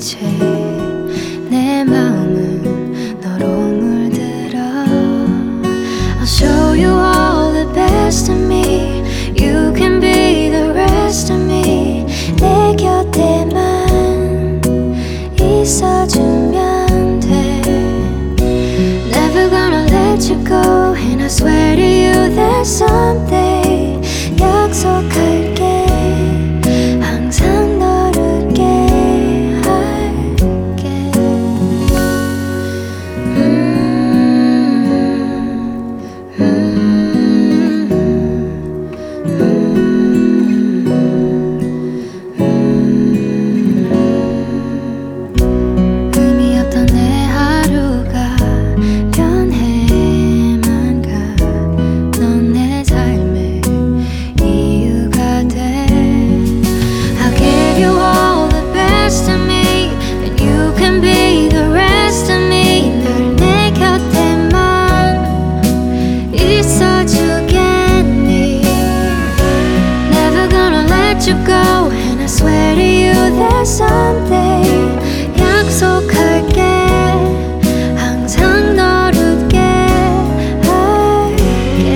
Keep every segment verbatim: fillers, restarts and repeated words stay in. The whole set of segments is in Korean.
이제 내 마음은 너로 물들어. I'll show you all the best of me. You can be the rest of me. 내 곁에만 있어주면 돼. Never gonna let you go. And I swear to you that someday 약속할게. 항상 너를 웃게 할게. 음, 음, 음, 음. 의미 없던 내 하루가 변해만 가. 넌 내 삶의 이유가 돼. I'll give you all the best of me, and you can be the rest of me. 늘 내 곁에만 있어주겠니? Never gonna let you go, and I swear to you that someday 약속할게. 항상 널 웃게 할게.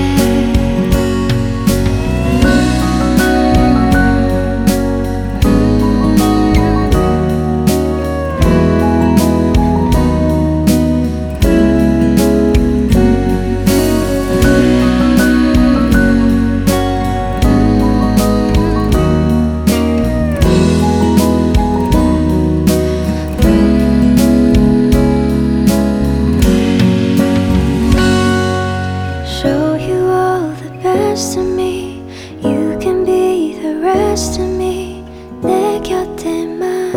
Show you all the best of me. You can be the rest of me. 내 곁에만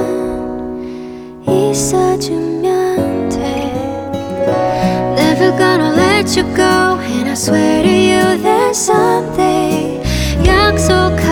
있어주면 돼. Never gonna let you go, and I swear to you that someday 약속